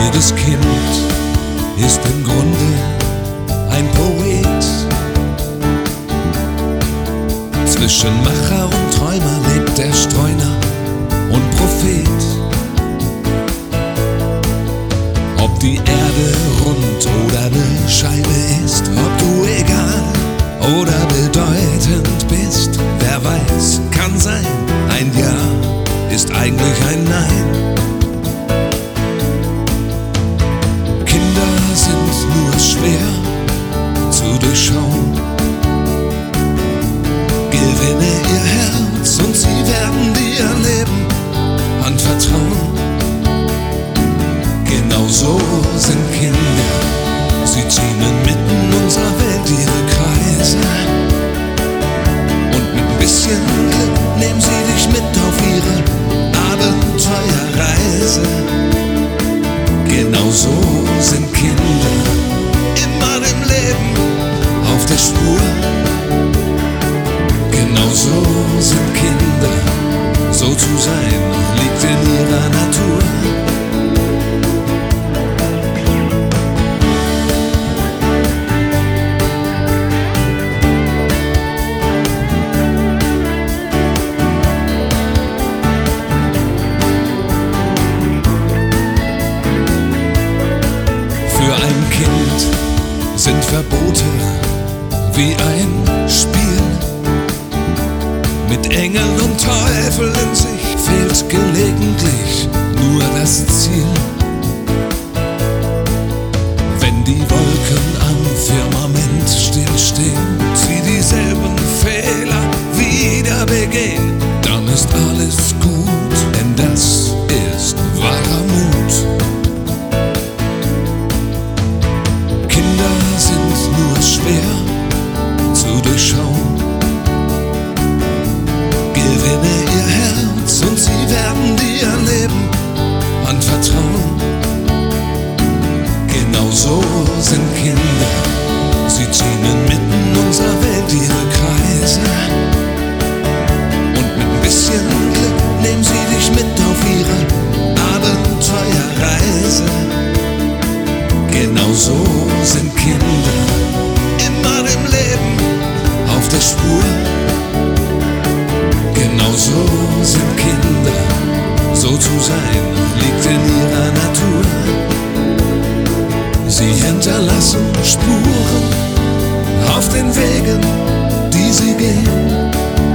Jedes Kind ist im Grunde ein Poet. Zwischen Macher und Träumer lebt der Streuner und Prophet. Ob die Erde rund oder eine Scheibe ist, ob du egal oder bedeutend bist, wer weiß, kann sein, ein Ja ist eigentlich ein Nein. Kinder sind nur schwer zu durchschauen. Gewinne ihr Herz und sie werden dir Leben anvertrauen. Genau so sind Kinder, sie ziehen inmitten unserer Welt ihre Kreise. Und mit ein bisschen Glück nehmen sie dich mit auf ihre Abenteuerreise. Genau so sind Kinder, immer im Leben auf der Spur. Genau so sind Kinder, so zu sein liegt in ihrer Natur. Für ein Kind sind Verbote wie ein Spiel. Mit Engel und Teufel in sich fehlt gelegentlich nur das Ziel. Wenn die Wolken am Firmament stillstehen, sie dieselben Fehler wieder begehen, dann ist alles gut, denn das ist wahrer Mut. Kinder sind nur schwer zu durchschauen. Gewinne ihr Herz und sie werden dir Leben anvertrauen. Genau so sind Kinder, sie ziehen inmitten unserer Welt ihre Kreise. Und mit ein bisschen Glück nehmen sie dich mit auf ihre Abenteuerreise. Genau so sind Kinder, immer im Leben auf der Spur. Genau so sind Kinder, so zu sein liegt in ihrer Natur. Sie hinterlassen Spuren auf den Wegen, die sie gehen.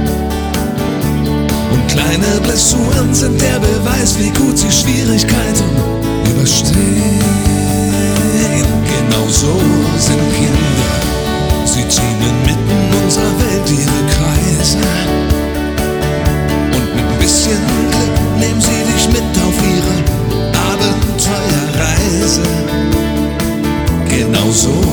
Und kleine Blessuren sind der Beweis, wie gut sie Schwierigkeiten überstehen. Genau so sind Kinder, sie ziehen inmitten unserer Welt ihre Kreise. Und mit ein bisschen Glück nehmen sie dich mit auf ihre Abenteuerreise. Genau so